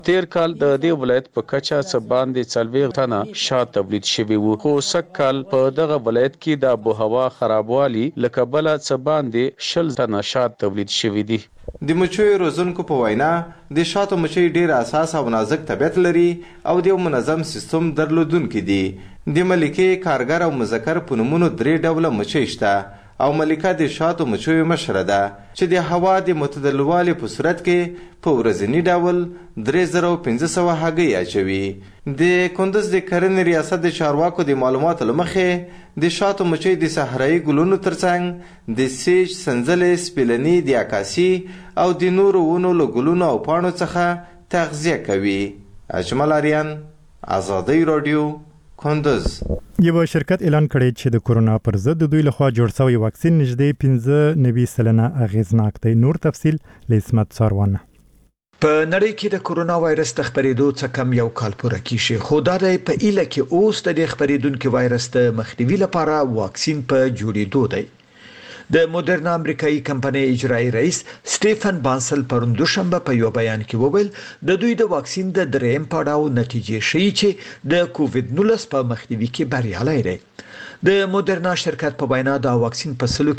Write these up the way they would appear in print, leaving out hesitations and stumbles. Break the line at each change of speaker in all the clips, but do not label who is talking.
تیر کال د دې ولایت په کچا څه باندې 40 تنه شات تولید شوی وو خو سکهال په دغه ولایت کې د آبوهوا خرابوالي لکه بل څه باندې 20 تنه شات تولید شوی دي.
د مچیو روزونکو په وینا د شاتو مچۍ ډیر اساس او نازک طبیعت لري او د منظم سیستم درلودونکي دي. د ملکې کارګر او مذکر په نومونو 3 ډوله مچۍ شته او ملکه د شاتو مچیو مشره ده چې د هوا د متدلوالي په صورت کې په ورځنی ډول 3500 هګۍ اچوي. د کندز د کرنې ریاست د چارواکو د معلوماتو له مخې د شاتو مچۍ د صحرایي ګلونو ترڅنګ د سیج، سنځلې، سپیلني، د عکاسي او د نورو ونو له ګلونو او پاڼو څخه تغذیه کوي. اجمل آریان، آزادی رادیو، کندز.
یو شرکت اعلان کړی چې د کورونا پر ضد د دوی لخوا جوړ شوی واکسین نږدې 95% اغیزناک دی. نور تفصیل له اسمت ساروان.
په نړۍ کې د کورونا وایرس د خپرېدو څخه کم یو کال پوره کیږي خو دا د په ایله کې اوس د خپرېدونکو وایرس د مخنیوي لپاره واکسین په جوړېدو دی. د مدرنا امریکایي کمپنۍ اجرایی رئیس سټیفن بانسل پرون دوشنبه په یو بیان کې وویل د دوی د واکسین د دریم پړاو نتیجې ښیي چې د کووډ 19 په مخنیوي کې بریالی دی. د مدرنا شرکت په وینا دا واکسین په سلو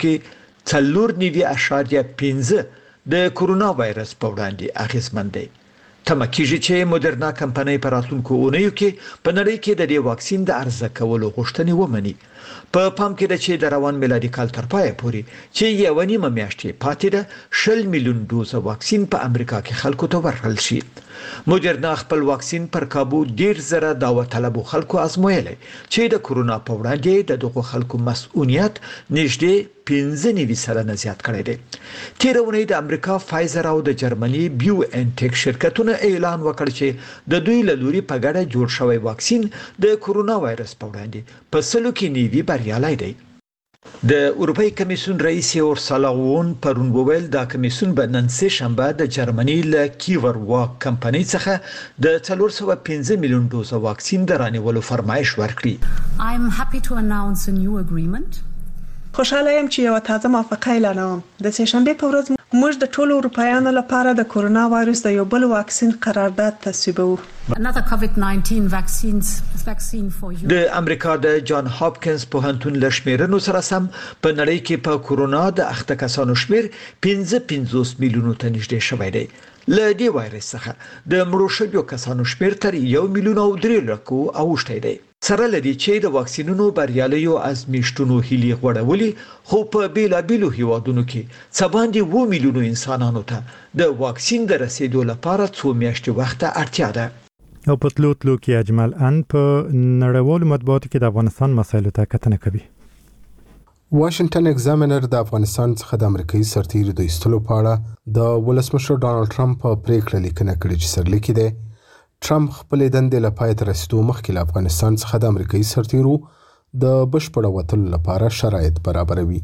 کې 4.5 د کورونا وایرس په وړاندې اغیزمن دی. تمه کیږي چې مدرنا کمپنۍ په راتلونکو اونیو کې په نړۍ کې د دې واکسین د عرضه کولو غوښتنې ومني. په پام کې ده چې د روان میلادي کال تر پایه پورې چې یو نیمه میاشتې پاتې ده 20 میلیون دوزه واکسین په امریکا کې خلکو ته ورکړل شي. مدرنا خپل واکسین پر کابو 10,000 داوطلبو خلکو ازمویلی چې د کورونا په وړاندې د دغو خلکو مسؤلیت نږدې 15% زیات کړی دی. تیر اونۍ د امریکا فایزر او د جرمني بیو انټیک شرکتونو اعلان وکړ چې د دوی له لوري په ګډه جوړ شوی واکسین د کورونا وایرس په وړاندې په سلو کې نیوي بریالی دی. د اروپאי کمیسیون رئیس اورسولا وون پرون وویل دا کمیسیون به نن سه شنبه د جرمني له کیور واک کمپنۍ څخه د 415 میلیون دوزه واکسین درانیولو فرمایش ورکړي.
I'm happy to announce a new agreement.
خوشاله یم چې یو تازه موافقه اعلانوم. د سه شنبه په ورځ موږ د ټولو اروپایانو لپاره د کورونا وایرس د یو بل واکسین قرارداد تصویبوو.
Another COVID-19 vaccine for you.
د امریکا د جان هاپکینز پوهنتون له شمیرنو سره سم په نړۍ کې په کورونا د اخته کسانو شمیر 55 میلیونو ته نږدې شوی دی. له دې وایرس څخه د مړو شویو کسانو شمیر تر 1 میلیون او 3 لکو اوښتی دی. سره لدی چې د واکسینونو بریالیو ازمیشتونو هیلي غوړولې خو په بیلابیلو هیوادونو کې څه باندې 2 میلیونو انسانانو ته د واکسین د رسیدو لپاره 2 میاشتې وخت اړتیا ده.
او په تلو کې اجمل ان په نړیوالو مطبوعاتو کې د افغانستان مسایلو ته کتنه کوي.
واشنگټن ایگزامینر د افغانستان څخه د امریکایي سرتیرو د ایستلو په اړه د ولسمشر ډانلډ ټرمپ په پریکړه لیکنه کړې چې سرلیکي دی. ټرمپ خپل دندې لپاره تر رسیدو مخکې له افغانستان څخه د امریکایي سرتیرو د بشپړ وتلو لپاره شرایط برابروي.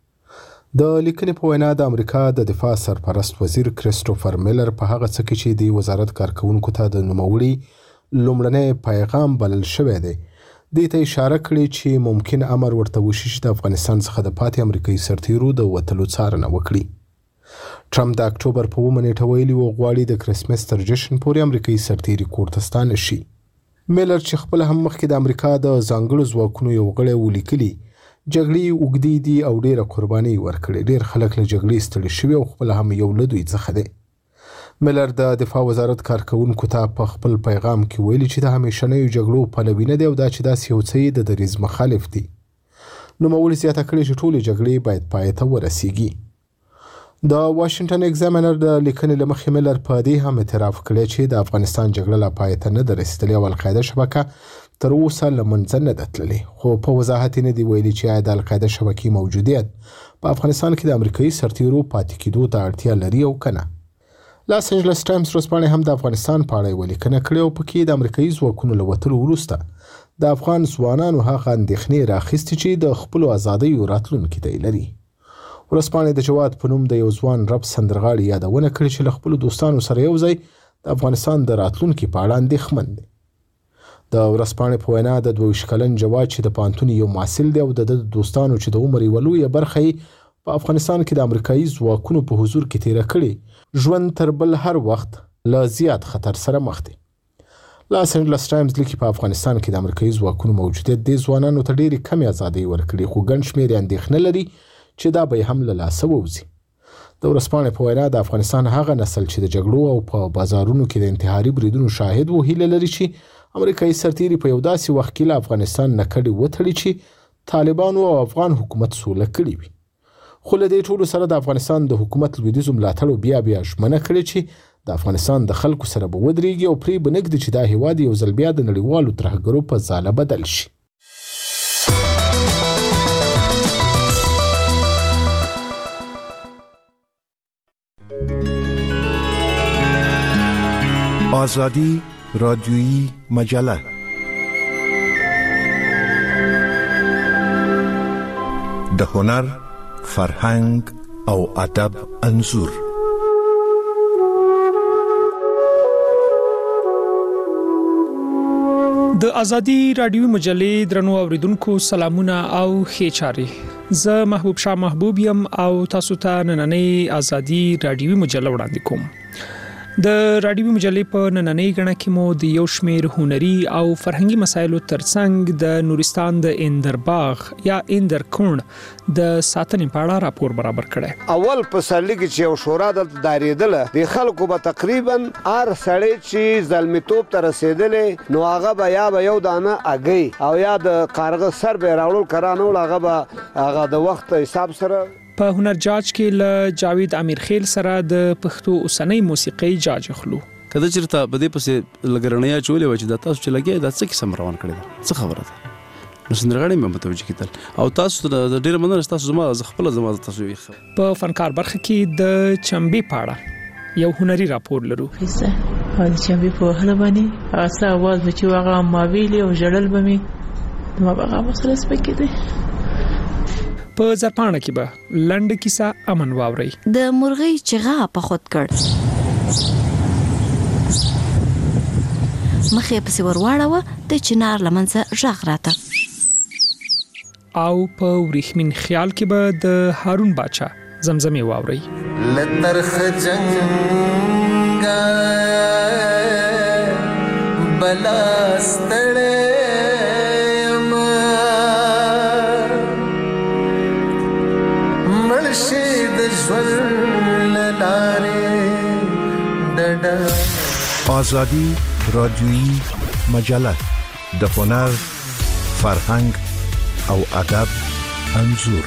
د لیکنې په وینا د امریکا د دفاع سرپرست وزیر کریسټوفر میلر په هغه څه کې چې د وزارت کارکونکو ته د نوموړي لومړنی پیغام بلل شوی دی دې ته اشاره کړې چې ممکن امر ورته وشي چې د افغانستان څخه د پاتې امریکایي سرتیرو د وتلو څارنه وکړي. ټرمپ د اکتوبر په 9 نیټه ویلي و غواړي د کرسمس تر جشن پورې امریکایي سرتیري کور ته ستانه شي. میلر چې خپل هم مخکې د امریکا د ځانګړو ځواکونو یو غړی ولیکلي جګړې اوږدې دي او ډېره قرباني ورکړې. ډېر خلک له جګړې ستړي شوي او خپل هم یو له دوی څخه دی. میلر د دفاع وزارت کارکونکو ته په خپل پیغام کې ویلي چې د همیشنیو جګړو پلوي نه دی او دا چې داسې یو څه د دریځ مخالف دي. نوموړي زیاته کړې چې ټولې جګړې باید پای ته ورسیږي. د واشنگټن ایگزامینر د لیکنې له مخې میلر په دې هم اعتراف کړی چې د افغانستان جګړه لا پای ته نه ده رسېدلې او القاعده شبکه تر اوسه له منځه نه ده تللې. خو په وضاحت نه دی ویلي چې آیا د القاعده شبکې موجودیت په افغانستان کې د امریکایي سرتیرو پاتې کېدو ته اړتیا لري او که نه. لاس انجلس ټایمز ورځپاڼې هم د افغانستان په اړه یوه لیکنه کړې او پکې د امریکایي ځواکونو له وتلو وروسته د افغان ځوانانو هغه اندېښنې راخیستې چې د خپلو ازادیو راتلونکي ته یې لري. ورځپاڼې د جواد په نوم د یو ځوان رپ سندرغاړي یادونه کړې چې له خپلو دوستانو سره یو ځای د افغانستان د راتلونکي په اړه اندېښمن دی. د ورځپاڼې په وینا د 22 کلن جواد چې د پوهنتون یو محصل دی او د دوستانو چې د عمر یوه لویه برخه یې په افغانستان کې د امریکایي ځواکونو په حضور کې تیره کړې ژوند تر بل هر وخت له زیات خطر سره مخ دي. لاس انجلس ټایمز لیکي په افغانستان کې د امریکایي ځواکونو موجودیت د ځوانانو ته ډېرې کمې ازادۍ ورکړي، خو ګڼ شمېر یې اندېښنه لري چې دا به هم له لاسه ووځي. د ورځپاڼې په وینا د افغانستان هغه نسل چې د جګړو او په بازارونو کې د انتحاري بریدونو شاهد و، هیله لري چې امریکایي سرتیري په یو داسې وخت کې له افغانستان نه کډې وتړي چې طالبانو او افغان حکومت سوله کړې وي. خو له دې ټولو سره د افغانستان د حکومت لویدیځو ملاتړو بیا ژمنه کړې چې د افغانستان د خلکو سره به ودرېږي او پرې به نږدي چې دا هېواد یو ځل بیا د نړیوالو ترهګرو په ځاله بدل شي.
آزادی رادیویی مجله د هنر، فرهنګ او ادب انځور.
د ازادي رادیوي مجلې درنو اوریدونکو سلامونه او ښه چاري. زه محبوب شاه محبوب یم او تاسو ته نننۍ ازادي رادیوي مجله وړاندې کوم. د رادیوي مجلې په نننۍ غړنه کې مو د یو شمېر هنري او فرهنګي مسایلو ترڅنګ د نورستان د اندرباغ یا اندرکون د ساتنې په اړه راپور برابر کړی.
اول په سرلی کې چې یو شورا د دایریدله د خلکو به تقریبا هر سړی چې ظلمتوب ته رسیدلې نو هغه به یا به یو دانه اگې او یا د کارغه سر به راوړل کرانه ول هغه د وخت حساب سره.
په هنر جاج کې له جاوید امیر خیل سره د پښتو اوسنۍ موسیقي جاج خلو.
کله چې ته بده پسې لګرنیا چولې و چې د تاسو چې لګي د څه قسم روان کړی دا څه خبره ده؟ نو سندرغاړي مې متوجه کیدل او تاسو د ډیر مننه تاسو زما خپل زما تاسو
په فنکار برخه کې د چمبي پاړه یو هنري راپور لرو.
او د چمبي په هله باندې هغه आवाज چې هغه ماویلی او جړل بمي ما هغه مسله سپکې
په زرپانه کې به لنډ کیسه امن واوري.
د مرغۍ چغا په خود کړ، مخې په سور واړه د چنار لمنځه ژغ راته.
او په وریښمین خیال کې به د هارون باچا زمزمې واوري.
لترخ جنگ بلاستړ
آزادی رادیویی مجله د هنر، فرهنګ او ادب انځور.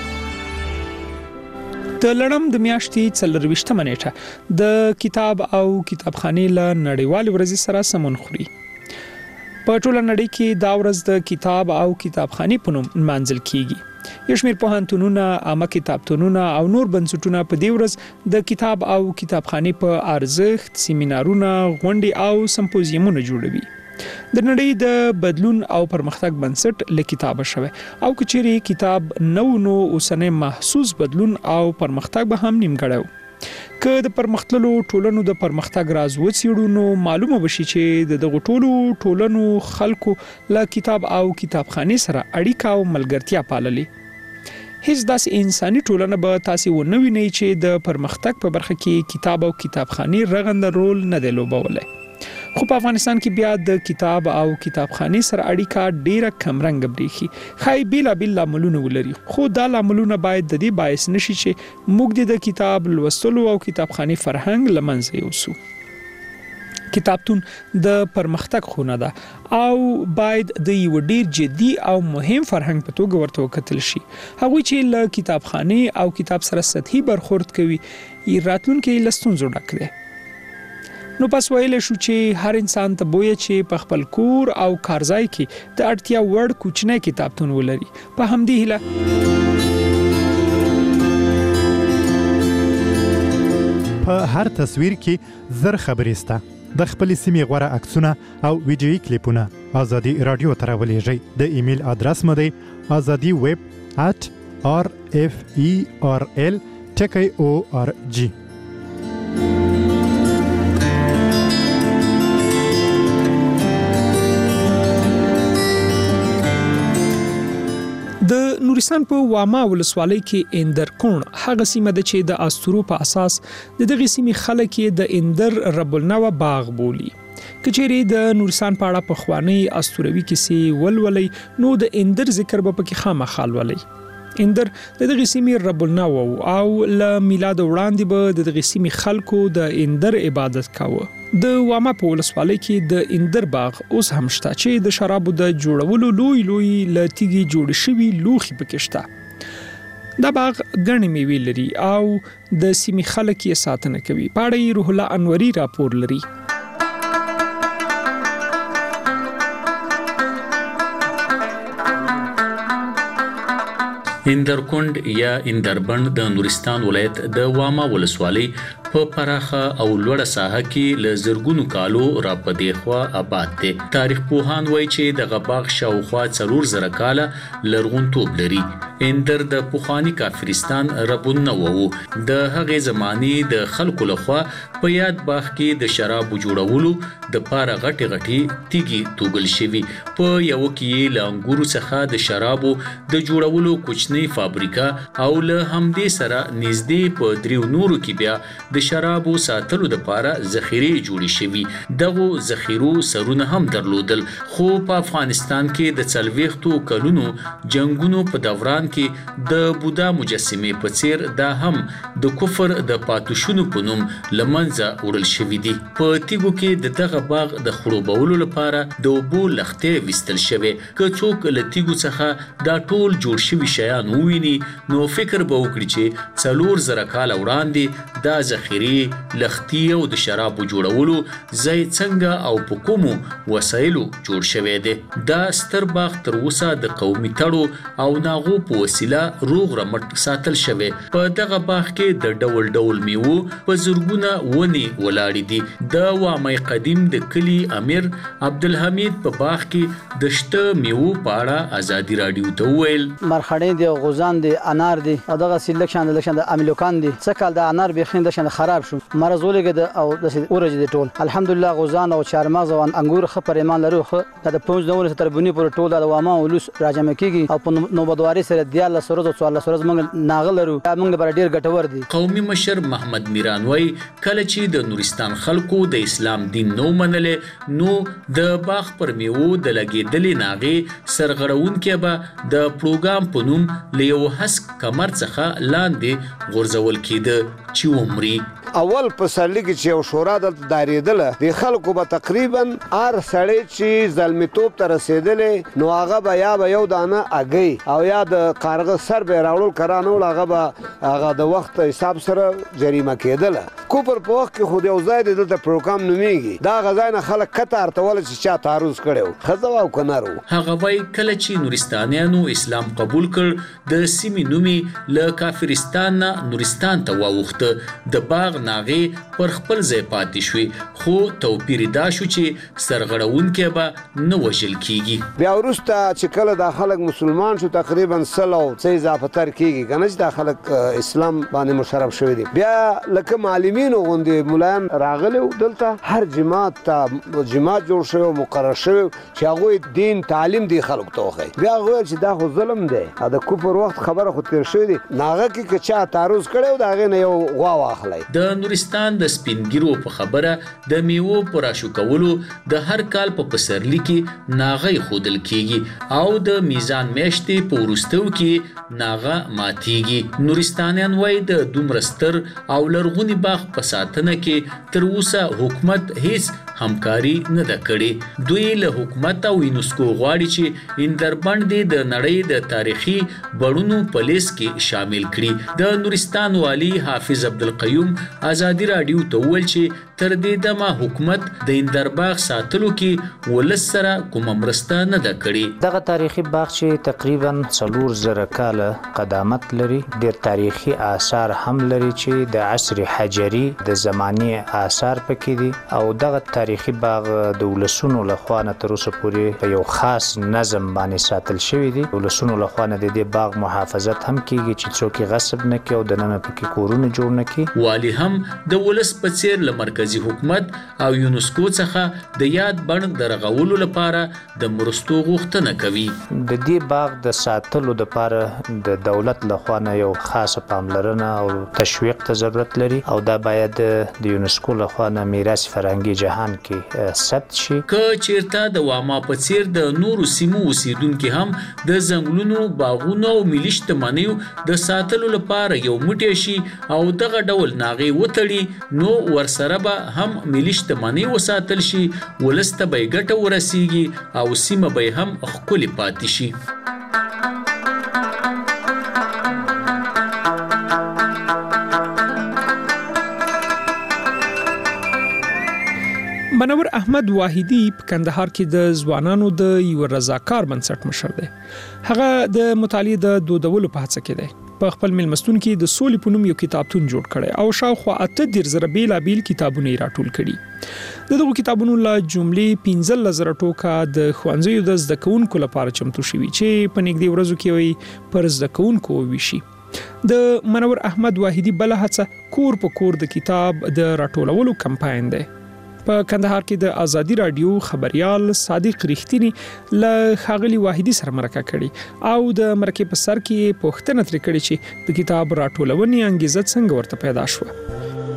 د لړم د میاشتې 24 نیټه د کتاب او کتابخانې له نړیوال ورځ سره سمون خوري. په ټوله نړۍ کې دا ورځ د کتاب او کتابخانې په نوم منځل کیږي. یو شمېر پوهنتونونه، عامه کتابتونونه او نور بنسټونه په دې ورځ د کتاب او کتابخانې په ارزښت سیمینارونه، غونډې او سمپوزیمونه جوړوي. د نړۍ د بدلون او پرمختګ بنسټ له کتابه شوی او کچېرې کتاب نو اوسنۍ محسوس بدلون او پرمختګ به هم نیمګړی. که د پرمختللو ټولنو د پرمختګ راز وڅېړو نو معلومه بشي چې دغه ټولنو خلکو له کتاب او کتابخانې سره اړیکه او ملګرتیا پاللې. هیڅ داسې انساني ټولنه به تاسو ونه وینئ چې د پرمختګ په برخه کې کتاب او کتابخانې رغنده رول نه دی لوبولی. خو په افغانستان کې بیا د کتاب او کتابخانې سره اړیکه ډیره کمرنګ بریخي. خای بیلابیل لاملونه ولري، خو دا لاملونه باید د دې باعث نشي چې موږ د کتاب لوستلو او کتابخانې فرهنګ له منځه یوسو. کتابتون د پرمختګ خونه ده او باید د یو ډیر جدي او مهم فرهنګ په توګه ورته وکتل شي. هغه چې له کتابخانې او کتاب سره سطحي برخورد کوي راتلونکي لستونزو ډک دي. نو پس ویل شو چې هر انسان ته بویا چې په خپل کور او کارځای کې د اړتیا وړ کوچنی کتابتون ولري. په همدې هیله
په هر تصویر کې زر خبرې سته. د خپل سیمې غوړه عکسونه او ویډیويي کلیپونه ازادي رادیو ته راولېږئ. د ایمیل ادرس مو دی azadi@referl.org.
د نورستان په واما ولسوالۍ کې اندرکون هغه سیمه ده چې د استورو په اساس د دغه سیمې خلک د اندر رب النوى باغ بولي. کچېری د نورستان په اړه په خوانی استوروي کیسې ولولي نو د اندر ذکر به پکې خامخال ولي. اندر د دغه سیمې رب النوى او ل میلاد وړاندې به د دغه سیمې خلکو د اندر عبادت کاوه. د واما په ولسوالۍ کې د اندر باغ اوس هم شته چې د شرابو د جوړولو لوی لتیږي جوړ شوی لوخي پکې شته. دا باغ ګڼې میوې لري او د سیمې خلک یې ساتنه کوي. پاړې روح الله انوري راپور لري.
اندرکند یا اندربند د نورستان ولایت د واما ولسوالۍ په پراخه او لوړه ساحه کې ل زرګونو کالو را پدې خوا آباد دي. تاریخ پوهان وایي چې د غباغ شاوخوا 4000 کاله لرغونتوب لري. اندر د پوخانی کافرستان ربونه وو. د هغې زماني د خلکو لخوا په یاد باغ کې د شراب جوړولو د پاره غټي تیږي توګل شوی. په یو کې ل انګورو څخه د شرابو د جوړولو کوچنی فابریکا او له همدې سره نږدې په دریو نورو کې بیا د شرابو ساتلو د پاره ذخیره جوړې شوی. دغه ذخیرو سرونه هم درلودل. خو په افغانستان کې د 40 کلونو جنگونو په دوران کې د بودا مجسمه په څیر دا هم د کفر د پاتوشونو په نوم لمنځه وړل شوی دي. په تیګو کې د دغه باغ د خړوبولو لپاره د اوبو لختې وستل شوی. که څوک له تیګو څخه دا ټول جوړ شوی شیان وویني نو فکر به وکړي چې 4000 کال وړاندې دا ذخیره لختي او د شرابو جوړولو ځای څنګه او په کومو وسایلو جوړ شوی دی. دا ستر باغ تر اوسه د قومي تړو او ناغو په وسیله روغ رمټ ساتل شوی. په دغه باغ کې د ډول میوه په زرګونه ونی ولاړې دي. د وامای قدیم د کلی امیر عبدالحمید په باغ کې د شته میوه په اړه ازادي رادیو ته ویل
مرخړې دی غوزان دی انار دی او دغه سیلکشن د امیلوکان دی څکل د انار بخین د خراب شو مرز ولګد او د اورج دی ټول الحمدلله غوزان او چارمغز او انګور خبر ایمان لرو خو د 5 نور تربونی پر ټول د واما ولوس راجمه کیږي او په نوبدواري سره دیال سره د 14 منګ ناغلرو موږ بر ډیر ګټور دي.
قومي مشر محمد میران وای کله چې د نورستان خلکو د اسلام دین نو منلې نو د باغ پر میوه د لګیدلې ناغي سرغړون کې به د پروګرام په نوم لیو حس کمر څخه لاندې غورځول کېده چې عمرې
اول په سرلی کې چې یو شورا د داریدله د خلکو به تقریبا هر سړی چې ظلمتوب ته رسیدلې نو هغه به یا به یو دانه اگې او یا د کارغه سر به راوړل کرانو هغه د وخت حساب سره جریمه کېدله. کوپر په وخت کې خو یو ځای د دلته پروګرام نومیږي دا غځای نه خلک کته ارتول چې چا تعرض کړو خزه او کنارو.
هغه وای کله چې نورستانیانو اسلام قبول کړ د سیمې نومي له کافرستان نه نورستان ته واوښته. د باغ ناغي پر خپل ځای پاتې شوی خو توپیر دا شو چې سرغړونکي به نه وژل کیږي.
بیا وروسته چې کله دا خلک مسلمان شو تقریبا 100 څه اضافه تر کیږي کنه چې دا خلک اسلام باندې مشرف شوی دي. بیا لکه معلمین غوندې مولایان راغلي دلته هر جماعت ته جماعت جوړ شوی مقرر شوی چې هغه دین تعلیم دی خلکو ته وخی. بیا هغه چې دا خو ظلم دی دا کوپر وخت خبره خو تیر شوی دی ناغه کې چا تعرض کړو دا غي نه یو غوا واخلای.
د نورستان د سپینګیرو په خبره د میوه پر راشو کولو د هر کال په پسرلی کې ناغه خودل کیږي او د میزان میاشتې په ورستو کې ناغه ماتیږي. نورستانیان وای د دومرستر او لرغونی باغ په ساتنه کې تر اوسه حکومت هیڅ همکاري نه ده کړې. دوی له حکومت او یونسکو غواړي چې اندربند د نړۍ د تاریخي بڼونو په لیست کې شامل کړي. د نورستان والی حافظ عبدالقیوم ازادي رادیو ته ویل چې تر دې دمه حکومت د اندرباغ ساتلو کې ولس سره کوم مرسته نه ده کړې.
دغه تاریخي باغ چې تقریبا 4000 کال قدامت لري ډېر تاریخي آثار هم لري چې د عصر حجري د زماني آثار پکې دي او دغه تاریخي باغ د ولسونو لخوا نه تر اوسه پورې په یو خاص نظم باندې ساتل شوی دی. ولسونو لخوا نه د دې باغ محافظت هم کیږي چې څوک غصب نه کوي او د نن پکې کورونه جوړ نه کوي.
والی هم د ولس په څیر له مرکزي مرکزی حکومت او یونسکو څخه د یاد بڼ د رغولو لپاره د مرستو غوښتنه کوي.
د دې باغ د ساتلو لپاره د دولت لخوا نه یو خاصه پاملرنه او تشویق ته ضرورت لري او دا باید د یونسکو لخوا نه میراث فرهنګي جهان کې ثبت شي.
که چیرته د واما په څیر د نورو سیمو اوسیدونکي هم د ځنګلونو، باغونو او ملي شتمنیو د ساتلو لپاره یو موټی شي او دغه ډول ناغې وتړي، نو ورسره به هم ملي شتمنۍ وساتل شي، ولس ته به یې ګټه ورسیږي او سیمه به هم ښکلې پاتې شي.
منور احمد واحدی په کندهار کې د ځوانانو د یو رضاکار بنسټ مشر دی. هغه د مطالعې د دودولو په هڅه کې دی. په خپل ملمستون کې د سولې په نوم یو کتابتون جوړ کړی او شاوخوا 18,000 بیلابیل کتابونه راټول کړي. دغه کتابونو لا جملې 15,000 ټوکه د ښوونځیو د زده کوونکو لپاره چمتو شوي چې په نږدې ورځو کې وي پر زده کوونکو وویشي. د منور احمد واحدی بل هڅه کور په کور د کتاب د راټولولو کمپاین دی. په کندهار کې د آزادي رادیو خبريال صادق رښتینی له ښاغلي واحدی سره مرکه کړي او د مرکې په سر کې پوښتنه ترې کړې چې د کتاب راټولونې انګیزه څنګه ورته پیدا شوه.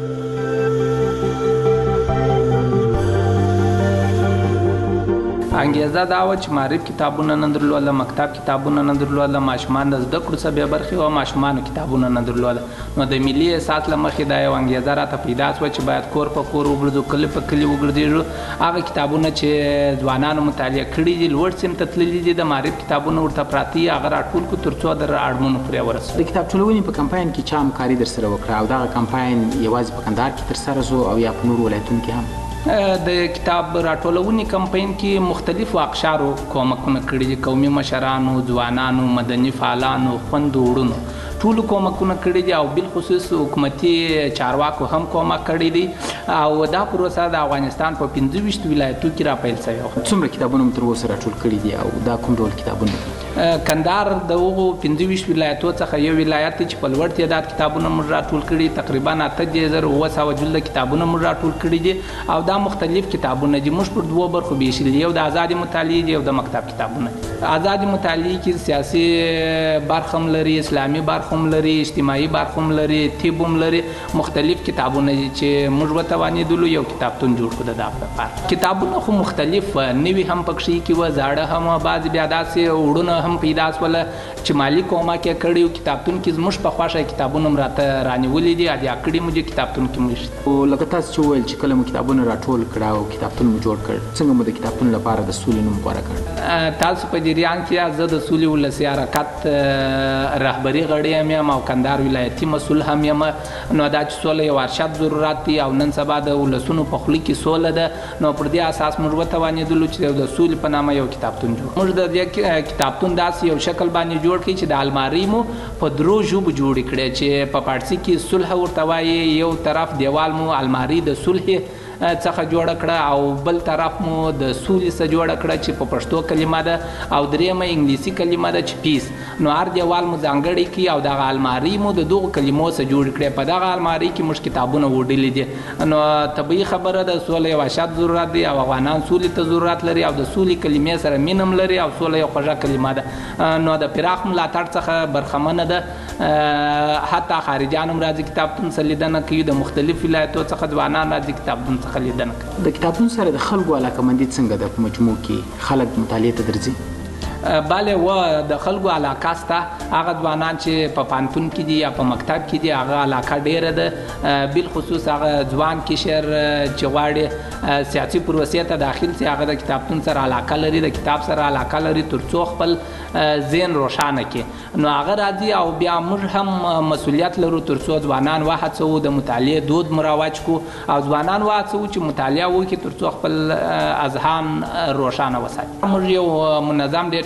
انګیزه دا و چې معرف کتابونه نه درلوده، مکتب کتابونه نه درلوده، ماشومان د زده کړو څخه بې برخې او ماشومانو کتابونه نه درلوده. نو د ملي احساس له مخې دا یو انګیزه راته پیدا شوه چې باید کور په کور وګرځو، کلی په کلي وګرځېږو. هغه کتابونه چې ځوانانو مطالعه کړي دي، لوړ سیم ته تللي دي، د معرف کتابونه ورته پراته دي، هغه راټول کړو تر څو در اړمنو پورې ورسوو.
د کتاب ټولونې په کمپاین کې چا همکاري درسره وکړه او دغه کمپاین یوازې په کندهار کې ترسره شو او یا په نورو ولایتونو کې هم؟
د کتاب راټولونې کمپاین کې مختلفو اقشارو کومکونه کړي دي، قومي مشرانو، ځوانانو، مدني فعالانو، خویندو وروڼو ټولو کومکونه کړي دي او بالخصوص حکومتي چارواکو هم کومک کړی دی او دا پروسه د افغانستان په 25 ولایتو کې راپیل شوی.
څومره کتابونه تر اوسه راټول کړي دي او دا کوم ډول کتابونه دي؟
کندهار د هغو 25 ولایتو څخه یو ولایت چې په لوړ تعداد کتابونه موږ راټول کړي، تقریبا 8,900 جلده کتابونه موږ راټول کړي دي او دا مختلف کتابونه دي. موږ پر دوه برخو ویشلي دي، یو د آزادي مطالعې دي او د مکتب کتابونه. آزادي مطالعې کې سیاسي برخه هم لري، اسلامي برخه هم لري، اجتماعي برخه هم لري، طب هم لري، مختلف کتابونه دي چې موږ وتوانېدلو یو کتابتون جوړ کړو د دغه لپاره. کتابونه خو مختلف نوي هم پکې کې و، زاړه هم، بعض بیا داسې وړونه هم پیدا شول چې مالی کومک یې کړی و. کتابتون کې زموږ په خوښه کتابونه هم راته رانیولي دي، یا کړي مو چې کتابتون کې مو شته.
او لکه تاسو چې وویل چې کله مو کتابونه راټول کړه او کتابتون مو جوړ کړ، څنګه مو د کتابتون لپاره د سولې نوم غوره کړ؟
تاسو په جریان کې زه د سولې ولسي حرکت رهبري غړی یم او کندهار ولایتي مسؤل هم یم. نو دا چې سوله یو ارشد ضرورت دی او نن سبا د ولسونو په خوله کې سوله ده، نو پر دې اساس موږ وتوانېدلو چې د سولې په نامه یو کتابتون جوړ. موږ د دې کتابتون داسې یو شکل باندې جوړ کړي چې د المارۍ مو په درو ژبو جوړې کړي چې په فارسي کې صلح ورته وایي، یو طرف دیوال مو المارۍ د صلح څخه جوړه کړه او بل طرف مو د سولې څخه جوړه کړه چې په پښتو کلمه ده او دریمه انګلیسي کلمه ده چې پیس. نو هر دیوال مو ځانګړی کی او دغه المارۍ مو د دغو کلمو څخه جوړ کړي. په دغه المارۍ کې موږ کتابونه وړلي دي. نو طبیعي خبره ده سوله یو اشد ضرورت دی او افغانان سولې ته ضرورت لري او د سولې کلمې سره مینم لري او سوله یو خوږه کلمه ده. نو د پراخ ملاتړ څخه برخمنه ده، حتی خارجیان هم راځي کتابتون څخه لیدنه کوي، د مختلف ولایتو څخه ځوانان راځي کتابتون څخه لیدنه کوي.
د کتابتون سره د خلکو علاقمندي څنګه ده؟ په مجموع کې خلک مطالعې ته درځي؟
بله و د خلکو علاقه سته. هغه ځوانان چې په پانتون کې دي یا په مکتب کې دي هغه علاقه ډیره ده، بالخصوص هغه ځوان کشر چې غواړي سیاسي پروسې ته داخل شي هغه د کتابتون سره علاقه لري، د کتاب سره علاقه لري تر څو خپل ذهن روښانه کړي. نو هغه راځي او بیا موږ هم مسؤلیت لرو تر څو ځوانان وهڅوو د مطالعې دود مروج کو او ځوانان وهڅوو چې مطالعه وکړي تر څو خپل اذهان روښانه وساتي. موږ یو منظم ډیټا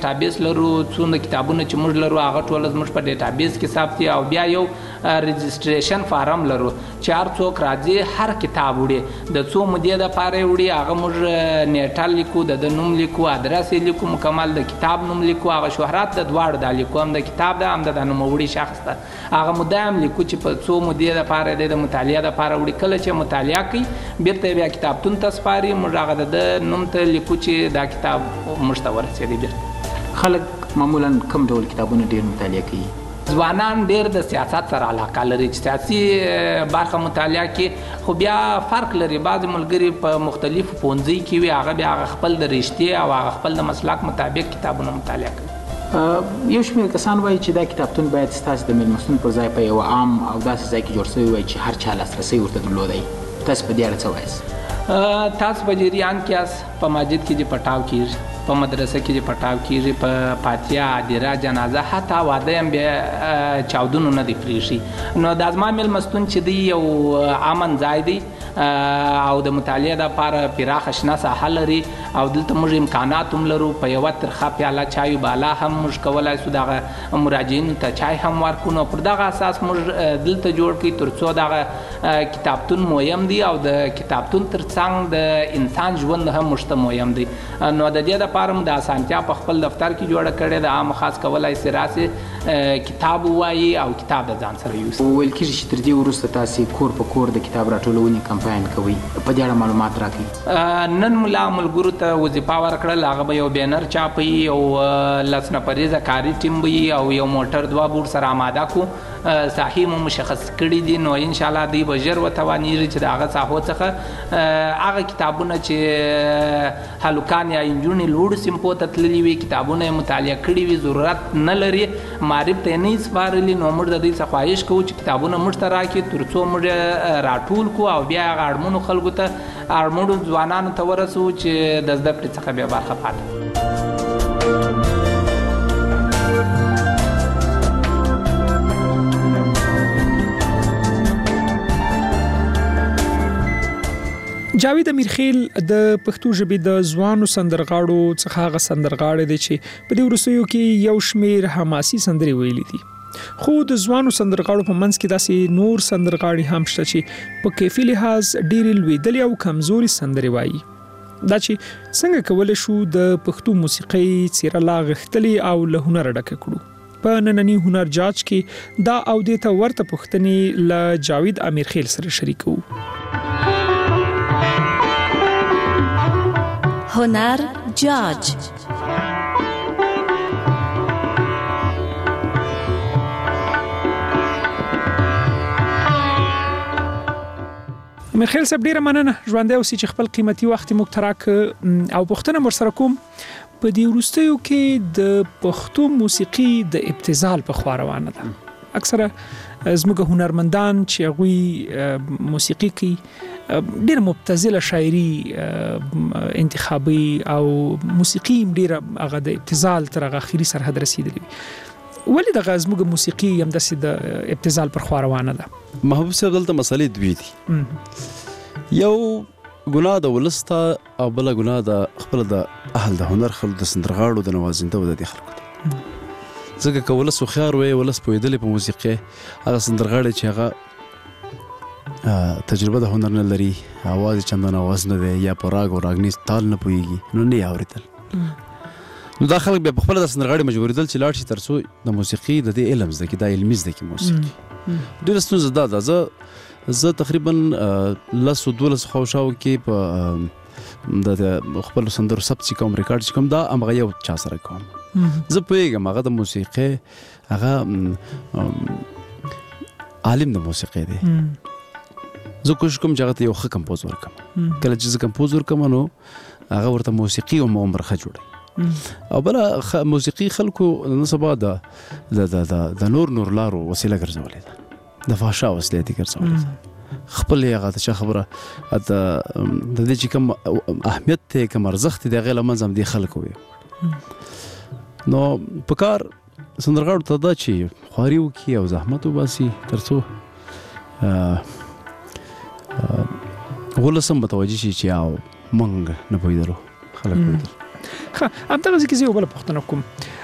ډیټابیس لرو، څومره کتابونه چې موږ لرو هغه ټول زموږ په ډیټابیس کې ثبت دي، او بیا یو رجسټریشن فارم لرو چې هر څوک راځي هر کتاب وړي، د څو مودې دپاره یې وړي هغه موږ نیټه لیکو، د نوم لیکو، ادرس یې لیکو، مکمل د کتاب نوم لیکو، هغه شهرت د دواړو دا لیکو، هم د کتاب ده هم د نوموړي شخص ده، هغه موده هم لیکو چې په څو مودې دپاره دی د مطالعې دپاره وړي. کله چې مطالعه کوي بیرته بیا کتابتون ته سپاري، موږ هغه د نوم ته لیکو چې دا کتاب موږ ته ورسېدی. بیرته
خلک معمولا کوم ډول کتابونه ډېر مطالعه کوي؟
ځوانان ډېر د سیاست سره علاقه لري چې سیاسي برخه مطالعه کوي، خو بیا فرق لري. بعضې ملګري په مختلفو پوهنځي کې وي، هغه بیا هغه خپل د رشتې او هغه خپل د مسلک مطابق کتابونه مطالعه کوي.
یو شمېر کسان وایي چې دا کتابتون باید ستاسو د میلمستون پر ځای په یو عام او داسې ځای کې جوړ شوی وای چې هر چا لاسرسی ورته درلودی. تاسو په دې اړه څه وایاست؟ تاسو په جریان کې یاست، په مسجد کې چې پټاو کېږي، په مدرسه کې چې پټاو کېږي، په فاتحه، عادره، جنازه، حتی واده هم بیا چاودنو نه دی پرېښي. نو دا زما میلمستون چې دی یو امن ځای دی او د مطالعې دپاره پراخه شنه ساحه لري، او دلته موږ امکانات هم لرو. په یوه ترخه پیاله چایو بالا هم موږ کولی شو دغه مراجعینو ته چای هم ورکړو. نو پر دغه اساس موږ دلته جوړ کړي تر څو دغه کتابتون مهم دی، او د کتابتون تر څنګ د انسان ژوند هم موږ ته مهم دی. نو د دې دپاره مو د اسانتیا په خپل دفتر کې جوړه کړې ده. عام خاص کولی سي راسې کتاب ووایي او کتاب د ځان سره یوسي. ویل کېږي چې تر دې وروسته تاسې کور په کور د کتاب راټولونې کمپاین کوئ، په دې اړه معلومات راکړئ. نن ملا ملګرو ته وظیفه ورکړل، هغه به یو بینر چاپوي، یو لس نفریزه کاري ټیم به او یو موټر 2 بوټ سره آماده کو، ساحې مو مشخص کړي دي. نو انشاءالله دوی به ژر وتوانېږي چې د هغه ساحو څخه هغه کتابونه چې هلکان یا نجونې لوړو سیمپو ته تللي وي، کتابونه یې مطالعه کړي وي، ضرورت نه لري، معرف ته یې نه سپارلي، نو موږ د دوی څخه خواهش کوو چې کتابونه موږ ته راکړي تر څو موږ راټول کړو او بیا هغه اړمنو خلکو ته، اړمنو ځوانانو ته ورسوو چې د زده کړې څخه بیا برخه پاتې.
جاوید امیرخیل د پښتو ژبې د ځوانو سندرغاړو څخه هغه سندرغاړی دی چې په دې وروستیو کې یو شمېر حماسي سندرې ویلي دي، خو د ځوانو سندرغاړو په منځ کې داسې نور سندرغاړي هم شته چې په کیفي لحاظ ډېرې لوېدلې او کمزوري سندرې وایي. دا چې څنګه کولی شو د پښتو موسیقۍ څېره لا غښتلې او له هنره ډکه کړو. په ننني هنر جاج کې دا او دې ته ورته پوښتنې له جاوید امیرخیل سره شریکو.
هنر جاج.
امیرخیل صاحب ډیره مننه ژوندی اوسئ چې خپل قیمتي وخت موږ ته راکړ، او پوښتنه ورسره کوم په دې وروستیو کې د پښتو موسیقي د ابتذال په خوا روانه ده. اکثره زموږ هنرمندان چې هغوی موسیقي کوي ډېر مبتذله شاعري انتخابي او موسیقي ډېره هغه د ابتذال تر هغه اخري سرحد رسیدلې وي. ولې دغه زموږ موسیقي همداسې د ابتذال پر خوا روانه ده؟
محبوب صاحب دلته مسئلې دوی دي. یو ګناه د ولس ته او بله ګناه د خپل د اهل د هنر خلکو د سندرغاړو د نوازنده و د دې خلکو ته. ځکه که ولس هوښیار وی، ولس پوهېدلی په موسیقۍ، هغه سندرغاړی چې هغه تجربه د هنر نه لري، اواز یې چندان اواز نه دی، یا په راګ او راګنیز تال نه پوهېږي، نو نه یې اورېدل. نو دا خلک بیا په خپله د سندرغاړي مجبورېدل چې لاړ شي تر څو د موسیقي د دې علم زده کړي، دا علمي زده کړي موسیقي. ډېره ستونزه دا ده. زه تقریبا 10-12 خواوشاو کې په د خپل سندرو ثبت چې کوم ریکارډ چې کوم دا همغه یو چا سره کوم. زه پوهېږم هغه د موسیقۍ هغه عالم د موسیقۍ دی. زه کوشش کوم چې هغه ته یو ښه کمپوز ورکړم. کله چې زه کمپوز ورکړم نو هغه ورته موسیقي او برخه جوړوي. او بله موسیقي خلکو نن سبا د نور لارو وسیله ګرځولې ده، د فحشا وسیله یې ګرځولې ده. خپل هغه ته خبره د دې چې کوم اهمیت دی، کوم ارزښت دی، هغې له منځه هم دې خلکو وي. نو په کار سندرغاړو ته دا چې خواري وکړي او زحمت وباسي تر څو ولس هم متوجه شي چې موږ نه پوهېدلو، خلک پوهېدل.
ښه همدغه ځکه زه یو بل پوښتنه کوم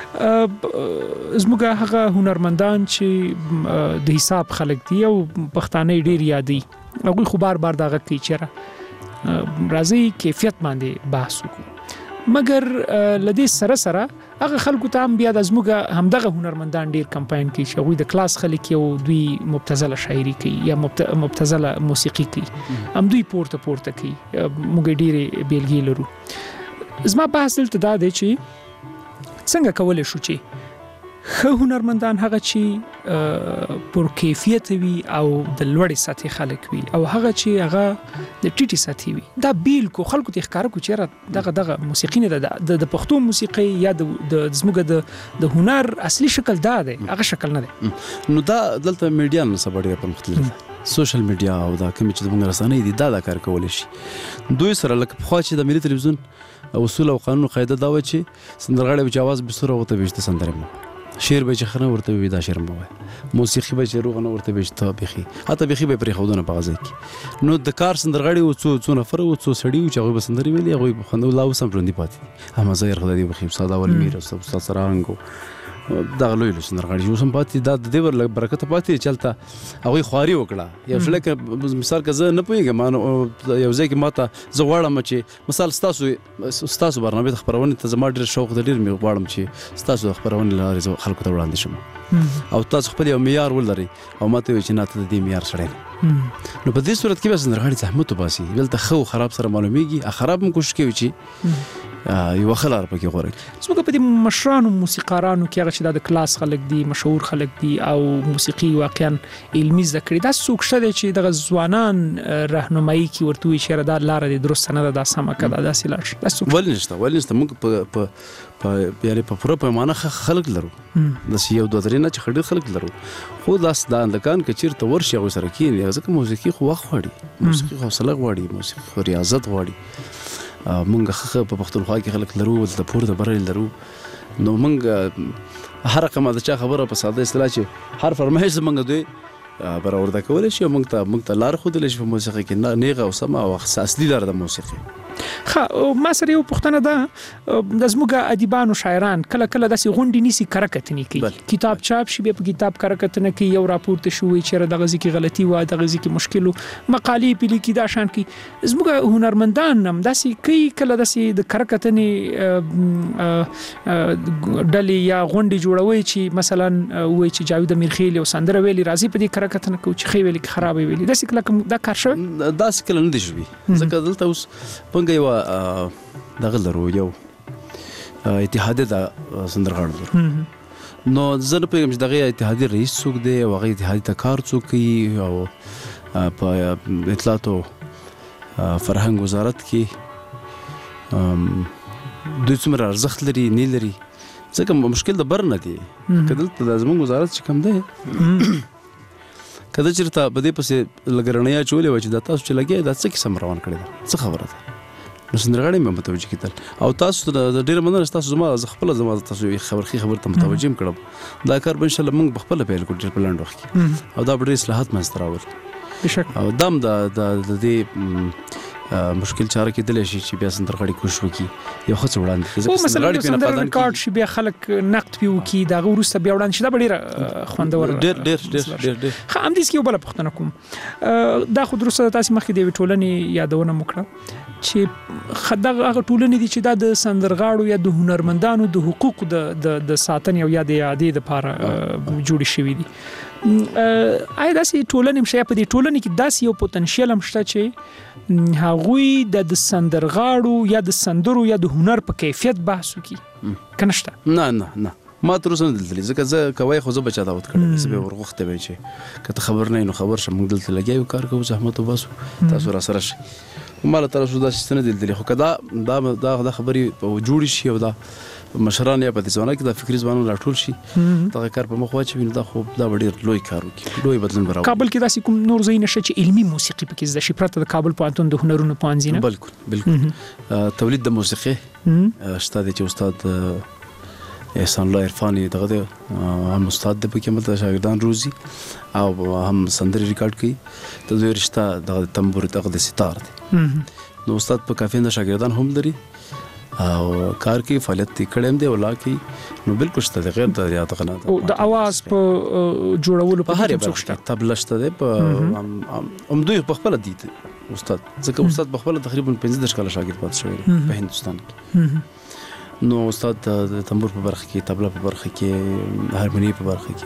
زموږ هغه هنرمندان چې د حساب خلک دي او پښتانه ډیر یادي هغه خو بار دغه کوي چیرې راځي کیفیت باندې بحث وکړو مګر لدې سره هغه خلکو ته هم بیا د زموږ همدغه هنرمندان ډیر کمپاین کوي چې هغه د کلاس خلک یو دوی مبتذله شاعري کوي یا مبتذله موسیقي کوي هم دوی پورته کوي موږ ډیر بیلګې لرو زما بحث دلته دا دی چې څنګه کولای شو چې ښه هنرمندان هغه چې پر کیفیت وي او د لوړې سطحې خلک وي او هغه چې هغه د ټیټې سطحې وي دا بیل کو خلکو ته ښکاره کو چې دغه موسیقي نه د پښتو موسیقي یا د زموږ د هنر اصلي شکل دا دی هغه شکل نه دی
نو دا دلته میډیا نه سباړي په مختلف سوشل میډیا او دا کوم چې موږ رسنۍ دي دا کار کولای شي دوی سره لکه خو چې د ملي تلویزیون اصول او قانون قاعده دا و چې سندرغاړي په جواز بسره وته وشته سندره شعر به چې خنه ورته وي دا شعر مو موسیقي به چې روغ نه ورته وي بخي حتی بخي به پرې خودونه په غزا کې نو د کار سندرغاړي او څو نفر او څو سړي او چې هغه بسندري ویلي هغه خنده الله وسم ژوندۍ پاتې هم زهر خدای بخي استاد اول میر او استاد سرانګو دا لوی سندرغاړي اوس هم پاتې دا د دې ور برکت پاتې چلته هغه خواري وکړه یو شلکه مثال که زه نه پوهیږم یو ځای کې ماته زه غواړم چې مثال ستاسو برنامه خبرونه ته زما ډېر شوق د ډېر مې غواړم چې ستاسو خبرونه لاره خلکو ته وړاندې شم او تاسو خپل یو معیار ولري او ماته وي چې نه ته د دې معیار سره نو په دې صورت کې به سندرغاړي زحمت وباسي دلته خو خراب سره معلومیږي خراب هم کوشش کوي چې یو خلار پکې غوړي
څنګه په دې مشرانو موسیقارانو کې هغه چې د کلاس خلک دي مشهور خلک دي او موسیقي واقعا علمي زده کړي دا څوک شته چې د ځوانان راهنمایي کوي ورته وي چې دا لار دي درست نه ده دا سمه کړه دا سیلار
ولنشته موږ په یاري په پوره پیمانه خلک لرو د یو دوه درې نه چې خړې خلک لرو خو داس د اندکان کې چیرته ورشي او سره کېنی ځکه موسیقي خو وخت غواړي موسیقي حوصله غواړي موسیقي خو ریاضت غواړي مونږ په پښتونخوا کې خلک لرو د پورته برل لرو نو مونږ هر رقم د چا خبره په ساده اصطلاح چې هر فرمایش مونږ دوی برابر کولای شي مونږ ته لار خو د لږ په موسیقي کې نیغه او سما او اصلي لار د موسیقي
ما سره یو پوښتنه ده د زموږ ادیبانو شاعران کله داسې غونډې نیسي کرکټنی کوي کتاب چاپ شي به په کتاب کرکټنه کوي یو راپورته شوی چې د غزي کې غلطي و د غزي کې مشکل مقالې پلی کې دا شان کې زموږ هنرمندان هم داسې کوي کله داسې د کرکټنی ډلې یا غونډې جوړوي چې مثلا وایي چې جاوید امیرخیل یو سندره ویلي راځي په دې کرکټنه کوي چې خې ویلي خراب ویلي داسې کله دا کار شوی
داسې کله نه دی شوی ځکه دلته اوس یو دغه لرو یو اتحادیه د سندرغاړو لرو نو زه نه پوهیږم چې دغه اتحادیه رئیس څوک دی او هغه اتحادیه ته کار څوک کوي او په اطلاعات او فرهنګ وزارت کې دوی څومره ارزښت لري نه لري ځکه مشکل د بر نه دی که دلته د زموږ وزارت چې کم دی کله چېرته په دې پسې لګرنیا چولې وه چې دا تاسو چې لګیا دا څه کیسه روان کړې ده څه خبره ده نو سندرغاړي مې متوجه کېدل او تاسو د ډېر مننه تاسو زما تاسو خبر ته متوجه کړم دا کار به ان شاء الله موږ بخپل پیل کوو ډېر په لنډ وخت کې او دا ډېر اصلاحات منځته راوړي او دام د دې مشکل چاره کېدلی شي چې بیا سندرغاړي کوشش وکړي یو ښه څه وړاندې
خو مثلا سندره ریکارډ شي بیا خلک نقد پې وکړي د هغه وروسته بیا وړاندې شي دا به ډېره خوندور
ډېر
ښه همداسې کې یو بله پوښتنه کوم دا خو درسته تاسې مخکې د یوې ټولنې یادونه مو کړه چې دغه هغه ټولنې دي چې دا د سندرغاړو یا د هنرمندانو د حقوقو د ساتنې او یا د اعادې دپاره جوړې شوي دي آیا داسې ټولنې مشه یا په دې ټولنې کې داسې یو پوتنشیل هم شته چې هغوی د سندرغاړو یا د سندرو یا د هنر په کیفیت بحث وکړي که نشته
نه ما تر اوسه نه دلتلی ځکه زه کوی خو زه به چا دعوت کړی زه به ورغوښتی وی چې که ته خبر نه یې نو خبر شه موږ دلته لګیا یو کار کوو زحمت وباسو تاسو راسره شئ ماله تر اوسه داسې څه نه دي لیدلي خو که دا خبرې جوړې شي او دا مشران یا په دې ځوانه کې د فکري ځوانان راټول شي دغه کار په مخ واچوي نو دا خو دا به ډېر لوی کار وکړي لوی بدلون به راوړي
کابل کې داسې کوم نور ځایونه شته چې علمي موسیقي پکې زده شي پرته د کابل پوهنتون د هنرونو پوهنځي نه
بالکل تولید د موسیقي شته دی چې استاد احسان الله عرفاني دغه هم استاد دی پکې ملته شاګردان روزي او هم سندرې ریکارډ کوي د دوی رشته دغه تنبور دغه د ستار دی نو استاد په کافي نه شاګردان هم لري او کار کې فعالیت کړم دی ولا کې نو بالکل شته غیر د ریاض غنا
او د اواز په جوړولو په هر یو
شته تبله شته دی په دوی په خپل دي استاد ځکه استاد په خپل تقریبا 15 کال شاګرد پات شوی په هندستان کې نو استاد د تنبور په برخه کې تبله په برخه کې هارمونی په برخه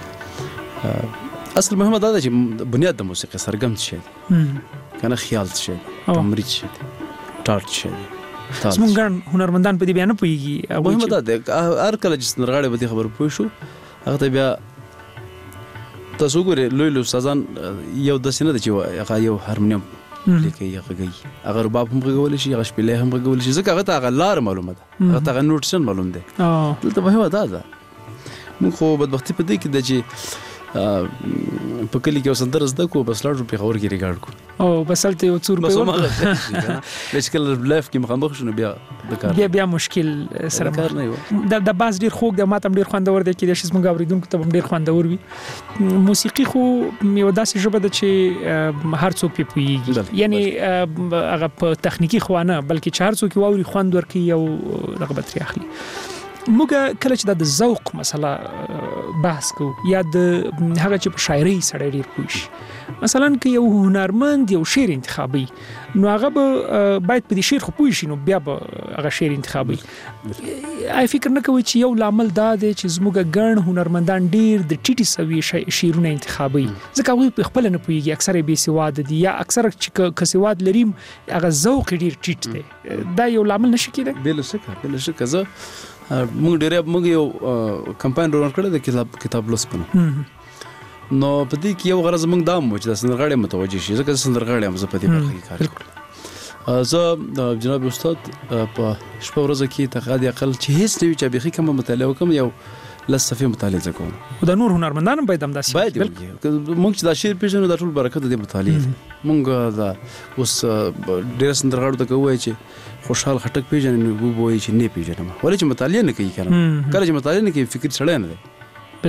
کې اصل مهمه دا ده چې بنیاد د موسیقي سرګم شي کنه خیال شي تمرین شي ټارټ شي
زموږ ګڼ هنرمندان په دې بیا نه پوهېږي
مهمه دا ده هر کله چې سندرغاړی په دې خبرو پوه شو هغه ته بیا تاسو ګورئ لوی استادان یو داسې نه ده چې هغه یو هارمونیم لیکي یا غږی هغه رباب هم غږول شي هغه شپېلې هم غږول شي ځکه هغه ته هغه لار معلومه ده هغه ته هغه نوټشن معلوم دی دلته مهمه دا ده موږ خو بدبختي په دې کې ده چې په کلی کې وسندر زده کو بس لاړو په خبر کې ریکارډ کو
او بس هلته یو څور په
لږ کله لایف کې مخامخ شنو
بیا مشکل سره
کار نه
و د باز ډیر خوږ د ماته ډیر خوندور دی کې د شیز مونږ اوریدونکو ته ډیر خوندور وي موسیقي خو یو داسې ژبه ده چې هر څوک په پوهیږي یعنی هغه په تخنیکی خو نه بلکې چې هر څوک واوري خوند ورکي او رغبت لري اخلي موږ کله چې د ذوق مسله بحث کو یا د هغه چې په شاعري سره ډیر پوښ مثلا که یو هنرمند یو شعر انتخابي نو هغه باید په دې شعر خو پوښ نو بیا به هغه شعر انتخابي آی فکر نه کوي چې یو لامل دا دی چې زموږ ګڼ هنرمندان ډیر د ټیټي سوي شعرونه انتخابي ځکه هغه په خپل نه پوهیږي اکثره به سواد دي یا اکثره چې کسواد لري هغه ذوق ډیر ټیټ دی دا یو لامل نشي کېدای
بل شکه زه موږ یو کمپاین رون کړی د کتاب لوستنه نو په دې کې یو غرض موږ دا مو چې د سندرغاړي متوجه شي ځکه سندرغاړي هم زه په دې برخه کې کار کوم زه جناب استاد په شپه ورځ کې تقاضا اقل چې هیڅ نه وي چې بيخي کوم مطالعه وکم یو لسفه مطالعه کوم
او د نور هنرمندان باید هم داسې
باید موږ چې دا شعر پیژنو د ټول برکت د مطالعه موږ دا اوس ډېر سندرغاړو ته کوی چې خوشحال خټک پیژنې نو وایي چې نه پیژنم ولې چې مطالعه نه کوي کنه کله چې مطالعه نه کوي فکر سړی نه دی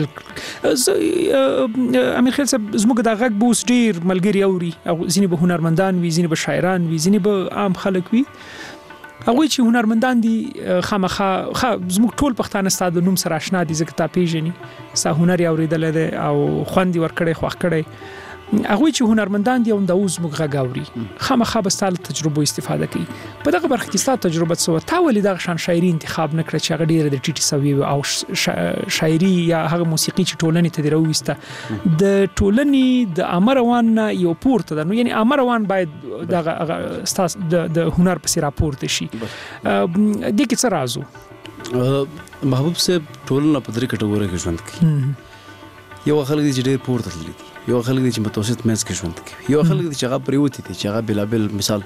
بالکل امیر خیل صاحب زموږ د غږ بوس ډیر ملګری اوري او ځینې به هنرمندان وي ځینې به شاعران وي ځینې به عام خلک وي هغوی چې هنرمندان دي خامخا زموږ ټول پښتانه ستا د نوم سره آشنا دي ځکه تا پیژني ستا هنر یې اورېدلی دی او خوند یې ورکړی خوښ کړی هغوی چې هنرمندان دي همدا اوس موږ غږ اوري خامخا به ستا له تجربو استفاده کوي په دغه برخه کې ستا تجربه څه وه تا ولې دغه شان شاعري انتخاب نه کړه چې هغه ډېره د ټیټې سوي وي او شاعري یا هغه موسیقي چې ټولنې ته دې راوویسته د ټولنې د عامه روان نه یو پورته ده نو یعنې عامه روان باید دغه ستاسو د هنر پسې راپورته شي دې کې څه راز و
محبوب صاحب ټولنه په درې کټګورۍ کې ژوند کوي یو خلک دي چې ډېر پورته تللي دي یو خلک دي چې متوسط منځ کې ژوند کوي یو خلک دي چې هغه پریوتی دي چې هغه بلابل مثال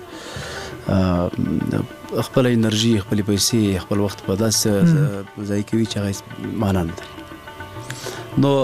خپل انرژي خپل پیسې خپل وخت په داسې ځای کې وي چې هغه معنا نه لري نو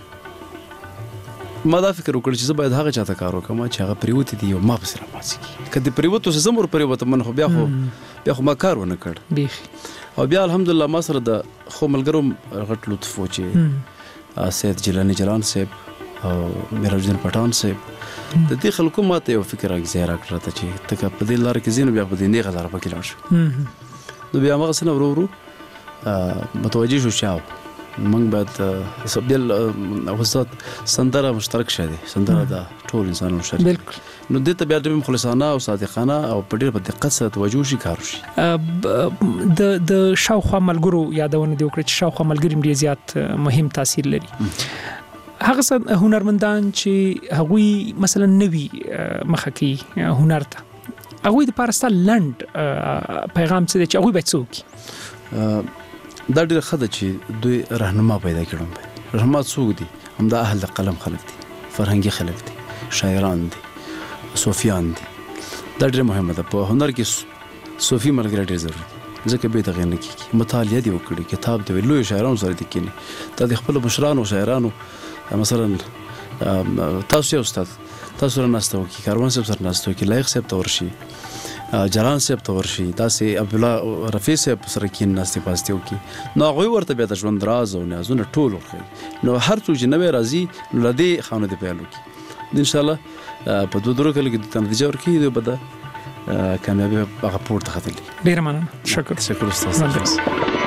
ما دا فکر وکړ چې زه باید هغه چاته کار وکړم چې هغه پریوتی دي او ما پسې راماسي کله پریوتو سه زمور پریوت من خو بیا خو ما کار ونه کړ
بیخي
او بیا الحمدلله ما سره د خو ملګرو غټ لطف و چې سید جیلانی جلان صاحب او میرالدین پټان صاحب د دې خلکو ماته یو فکر راځي راکړه چې تک په دې لار کې زینو بیا په دې نه غلار پکې لاړ شو نو بیا موږ سره ورو متوجه شو شاو موږ بعد سبدل وسط سندره مشترک شدي سندره دا ټول انسانانو شریک
بالکل
نو دې ته بیا د مخلصانه او صادقانه او په ډېر په دقت سره توجه شي کار شي
د شاوخوا ملګرو یادونه دی وکړه چې شاوخوا ملګري ډېر زیات مهم تاثیر لري هغه هنرمندان چې هغوی مثلا نوی مخه کوي هنر ته هغوی د پاره ستا لنډ پیغام څه دی چې هغوی باید څه وکړي
دا ډېره ښه ده چې دوی رهنما پیدا کړم رهنما څوک دي همدا اهل د قلم خلک دي فرهنګي خلک دي شاعران دي صوفیان دي دا ډېره مهمه ده په هنر کې صوفي ملګری ډېر ضروري دي ځکه به تغیر نه کیږي مطالعه دی وکړي کتاب دی لوی شاعرانو سره دي کینی دا د خپل مشرانو شاعرانو مثلا تاسو یو استاد تاسو را ناستو کی کاروان صاحب سره ناستو کی لایق صاحب ته ورشي جلان صاحب ته ورشي تاسو عبد الله رفیع صاحب سره کین ناستي پاستیو کی نو هغه ورته بیا د ژوند راز او نازونه ټول ورخي نو هر څو جنوي راځي نو لدی خانه دی پیالو کی ان شاء الله په دوه درو کله کې د نتیجه ورکی دی بده کامیابی هغه پورته ختلې.
ډیر مننه. شکر
استاد.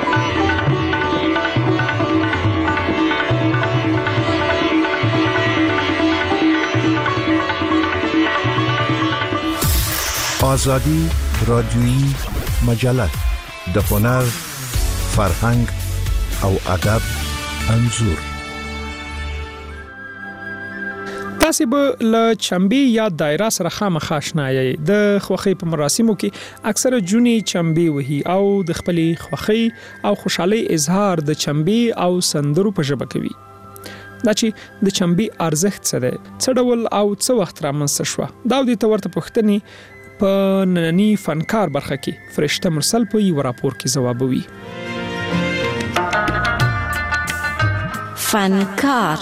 آزادی رادیویی مجله د هنر، فرهنګ او ادب انځور.
تاسو به له چمبي یا دایره سره خامخا آشنا یې. د خوخي په مراسمو کې اکثره جونی چمبي وهي او د خپلې خوخي او خوشحالي اظهار د چمبي او سندرو په ژبه کوي. دا چې د چمبي ارزښت څه دی، څه ډول او څه وخت رامنځته شو، دا د تورته پوښتنې په نننی فنکار برخه کې فرشته مرسل په یو راپور کې جوابوي.
فنکار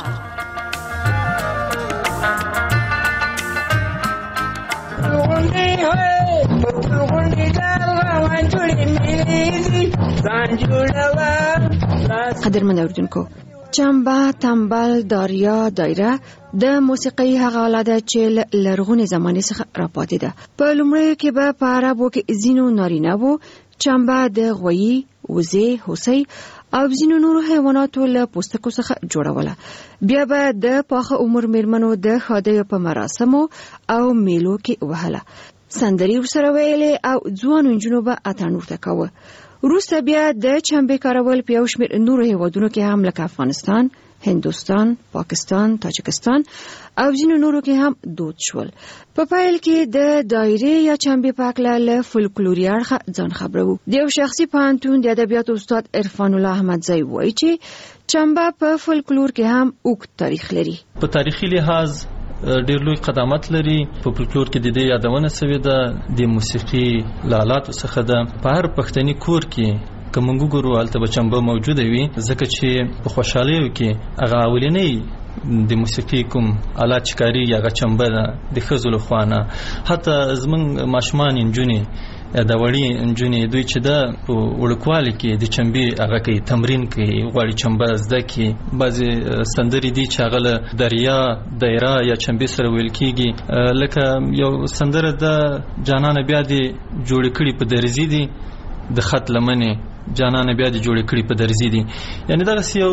قدرمن اوریدونکو، چمبا، تمبل، داریا، دایره د موسیقۍ هغه آله ده چې لرغونې زمانې څخه راپاتې ده. په لومړیو کې به په عربو کې ځینو نارینه وو چمبا د غویي، وزې، هوسۍ او ځینو نورو حیواناتو له پوستکو څخه جوړوله. بیا به د پاخه عمر میرمنو د ښادیو په مراسمو او میلو کې وهله. سندرې ورسره ویلې او ځوانو نجونو به اتڼ ورته کاوه. وروسته بیا د چمبې کارول په یو شمېر نورو هیوادونو کې هم لکه افغانستان، هندوستان، پاکستان، تاجکستان او ځینو نورو کې هم دود شول. په پیل کې د دایرې یا چمبې په اړه له فولکلوري اړخه ځان خبرو. د یو شخصي پوهنتون د ادبیاتو استاد عرفان الله احمدزی وایي چې چمبا په فولکلور کې هم اوږد تاریخ لري.
په تاریخي لحاظ ډېر لوی قدامت لري. په فولکلور کې د دې یادونه شوې ده، د موسیقي لالاتو څخه ده. په هر پښتني کور کې کومنګ ګورو البته چمبه موجوده وي، ځکه چې په خوشحالیو کې هغه اولنۍ د موسیقي کوم آلات چکاري یا چمبه ده د ښځو لخوا نه. حتی زمونږ ماشومان نجونې د وړي نجونې دوی چې ده په وړوکوالي کې د چمبې هغه کوي، تمرین کوي، غواړي چمبه زده کړي. بعضې سندرې دي چې هغه له دریا، دایره یا چمبې سره ویل کېږي. لکه یو سندره ده جانانه بیا دې جوړې کړي په درزي دي، د خط لمنې جانانه بیا دې جوړې کړي په درزي دي. یعنې دغسې یو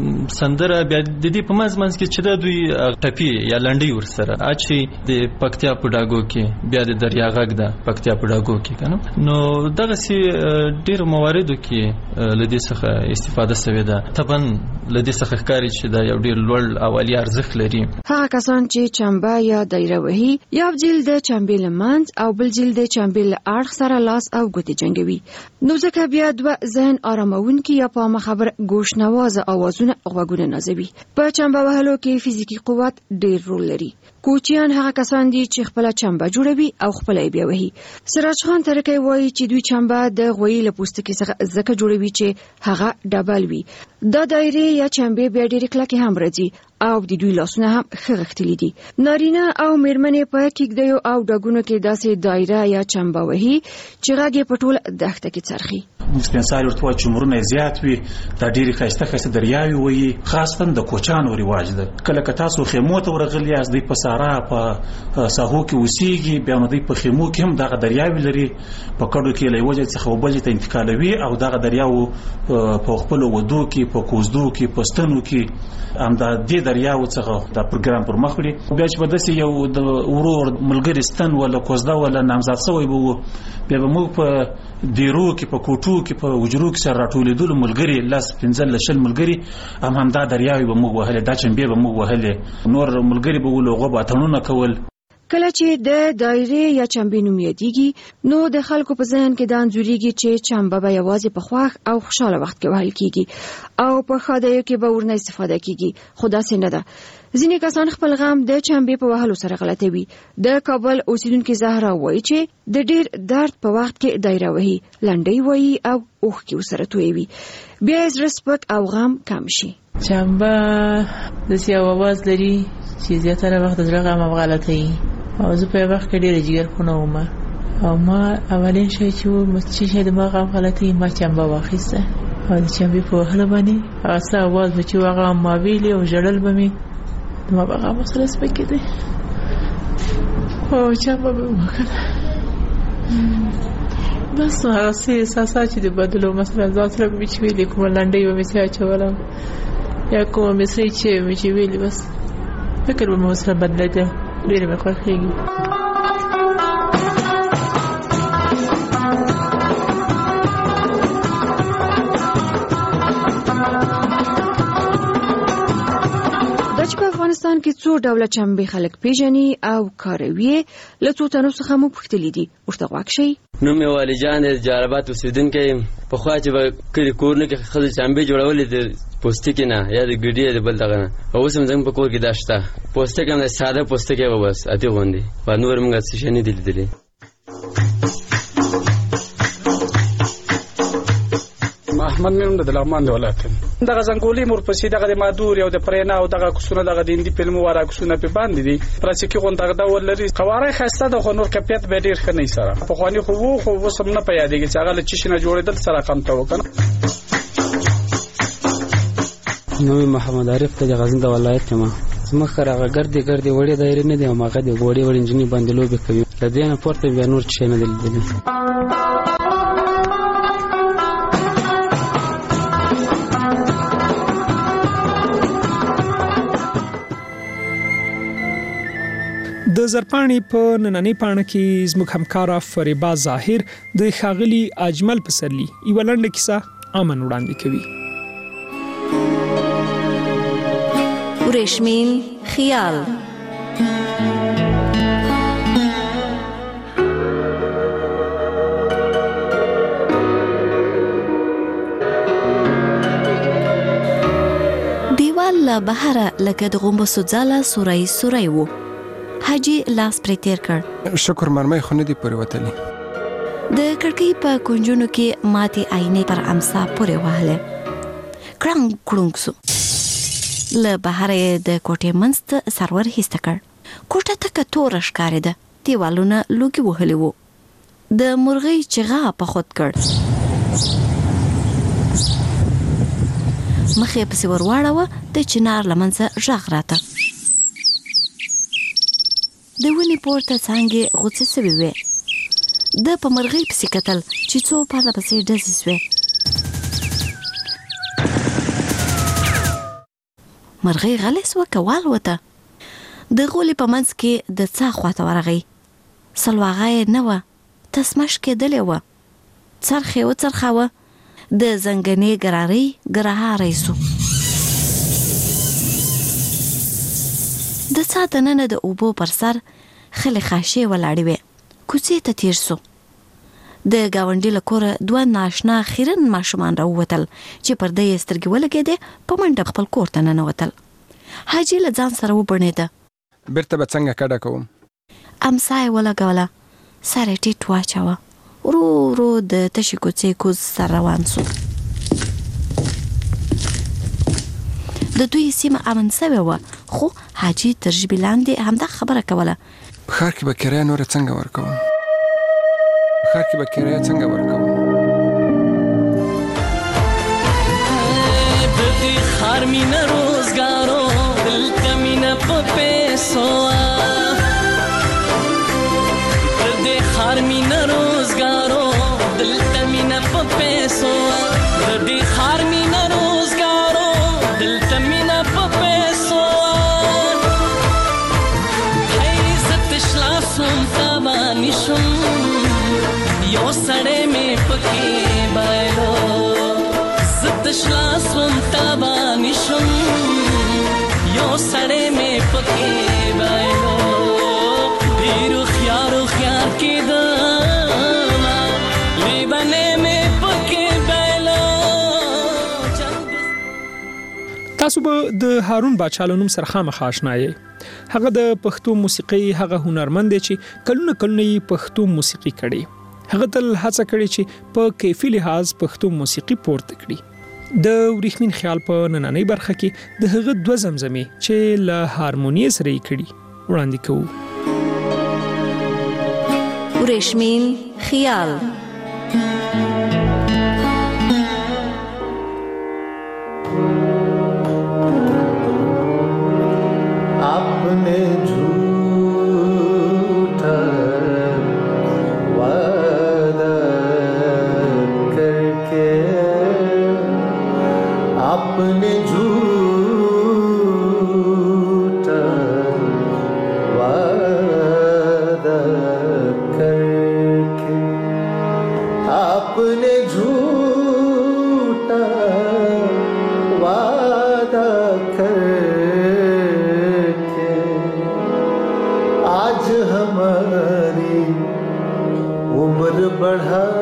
سندره بیا د دې په منځ کې چې ده دوی ټپي یا لنډۍ ورسره اچي. د پکتیا په ډاګو کې بیا د دریا غږ ده پکتیا په ډاګو کې که نه. نو دغسې ډېرو مواردو کې له دې څخه استفاده شوې ده. طبعا له دې څخه ښکاري چې دا یو ډېر لوړ او عالي ارزښت لري.
هغه کسان چې چمبه یا دایره وهي یو جیل د چمبې له منځ او بل جیل د چمبې له اړخ سره لاس او ګوتې جنګوي. نو ځکه بیا دوه ذهن آرامونکي یا په مخبر گوش نوازه اوازونه غوږونه نازوي. په چمبه وهلو کې فزیکی قوت ډېر رول لري. کوچیان هغه کسان دي چې خپل چمبه جوړوي او خپل یې بیا وهي. سراج خان ترکی وایي چې دوی چمبه د غویي له پوستکي څخه ځکه جوړوي چې هغه ډبل وي. دا دایره یا چمبه بیا ډېر کلکې هم راځي او د دوی لاسونه هم ښه غښتلي دي. نارینه او میرمنې په کېږدیو او ډاګونو کې داسې دایره یا چمبه وهي چې غږ یې په ټوله دښته کې څرخي.
سپینساري ورته وایي چې عمرونه یې زیات وي، دا ډېرې ښایسته ښایسته دریاوې وهي. خاصتاً د کوچیانو رواج ده. کله که تاسو خیمو ته ورغلي یاست، دوی په صحرا په ساحو کې اوسېږي، بیا نو دوی په خیمو کې هم دغه دریاوې لري. په کډو کې له یوه ځای څخه بل ځای ته انتقالوي او دغه دریاو په خپلو ودو کې، په کوزدو کې، په ستنو کې همدا دې دریاو څخه دا پروګرام پر مخ وړي. بیا چې به داسې یو د ورور ملګري ستن ولا کوزده ولا نامزاد شوی به وو، بیا به موږ په دیرو کې، په کوټو کې، په وجرو کې سره راټولېدلو ملګري، 15-20 ملګري همدا دریاوې به موږ وهلې، دا چمبې به موږ وهلې. نور ملګري به ولو هغه به اتڼونه کول.
کله چې د دایرې یا چمبې نوم یادېږي نو د خلکو په ذهن کې دا انځورېږي چې چمبه به یوازې په خوښ او خوشاله وخت کې وهل کېږي او په ښادیو کې به ورنه استفاده کېږي. خو داسې نه ده. ځینې کسان خپل غم د چمبې په وهلو سره غلطوي. د کابل اوسیدونکې زهرا وایي چې د ډېر درد په وخت کې دایره وهي، لنډۍ وایي او اوښکې ورسره تویوي. بیا یې زړه سپک او غم کم شي.
چمبه داسې یو اواز لري چې زیاتره وخت د زړه غم غلطوي. او زه په یو وخت کې ډېره جګرخونه وم او ما اولین شی چې د ما غم غلطوي، ما چمبه واخیسته او د چمبې په وهلو باندې هغه څه اواز به چې هغه ما ویلې او ژړل به مې، ما به غم سره سپکېده او چمبه به مې وکړه. بس هغه احساسات چې د بدلو مثلا ځان سره مې چې ویلې کوم لنډۍ به مې څه اچولم یا کوم مې چې ویلې بس فکر به مې سره بدلېده ډېر مې خوښېږي.
افغانستان کې څو ډوله چمبې خلک پیژني او کاروي له څو تنو څخه مو پوښتلي دي ورته غوږ شئ.
نوم یې والجان د جالبات اوسېدونکی یم. پخوا چې به کلي کورونو کې ښځو چمبې جوړولې د پوستکي نه یا د ګډي یا د بل دغه نه، اوس هم زموږ په کور کې دا شته. پوستکی هم د ساده پوستکی به بس اتې غوندې په نور موږ څه شی نه دي لیدلي.
احمد مې د لغمان د ولایت دغه زنګولي مورپسې دغه د مادور او د پرینا او دغه کوسونه دغه د هندي فلمو واره کوسونه په باندې دي پلاستیکي غونډه د ولري قواره خسته د خنور کپیت به ډیر ښه نه سره په خواني خو وسم نه پیادېږي چې هغه چې شنه جوړېدل سره کم ته وکنه.
نو محمد عارف ته غزنی د ولایت ما مخه راغ ګرځي وړي دایره نه دی او ماګه دی وړي انجنیر باندې لوبي کوي د دې نه پورته بیا نور څه نه دي.
د زرپاڼې په نننۍ پاڼه کې زموږ همکاره فریبا ظاهر د ښاغلي اجمل پسرلي یوه لنډه کیسه امن وړاندې کوي.
ورېښمین خیال. دیوال له بهره لکه د غومبسو ځاله سوری و. حاجی لاس پرې تیر کړ.
شکر مرمۍ خو نه دی پورې وتلی.
د کړکۍ په کونجونو کې ماتې آینې پر امسا پورې وهله. کړنګ کړنګ سو. له بهره د کوټې منځ ته سرور هیسته کړ. کوټه تکه توره ښکارېده. دیوالونه لوګي وهلي وو. د مرغۍ چغا په خود کړ. مخې پسې ورواړوه د چنار له منځه غږ راته. د ونې پورته څانګې غوڅې سوې وې. د په مرغۍ پسې کتل چې څو پرله پسې ډزې سوې. مرغۍ غلې سوه که والوته. د غولي په منځ کې د څا خواته ورغی. سلواغه یې نه وه، تسمش کېدلې وه. څرخ یې وڅرخاوه. د زنګنې ګرهاری سو. د څا دننه د اوبو پر سر خلې خاشې ولاړې وې. کوڅې ته تیر سو. د ګاونډي له کوره دوه ناشنا خیرن ماشومان راووتل چې پرده یې سترګې ولګېدې. په منډه خپل کور ته ننوتل. حاجي له ځان سره وبڼېده.
بیرته به څنګه کډه کوم؟
امسا یې ولګوله. سر یې ټیټ واچوه. ورو ورو د تشې کوڅې کوز سر روان سو. د دوی سیمه امن سوې وه، خو حاجي تر ژبې لاندې همدا خبره کوله.
په ښار کې به کرایه نوره څنګه ورکوم؟
د دې ښار مینه روزګارو دلته مینه په پیسو د دې ښار مینه روزګارو دلته مینه په پیسو د دې ښار مینه روزګارو دلته مینه په پیسو هی عزت شلاسم تابانی شم یو سړی مې پکې بایلو زت شلاسم تابانی شم یو سړی مې پکې بایلو ډېرو خیارو خیار کېدمه لیبنې مې پکې بایلو.
تاسو به د هارون باچا له نوم سره خامخا آشنا یې. هغه د پښتو موسیقۍ هغه هنرمند دی چې کلونه یې پښتو موسیقي کړې. هغه تل هڅه کړې چې په کیفي لحاظ پښتو موسیقي پورته کړي. د ورېښمین خیال په نننۍ برخه کې د هغه دوه زمزمې چې له هارمونیې سره یې کړي وړاندې کوو.
ورېښمین خیال.
आपने झूठा वादा बढ़ा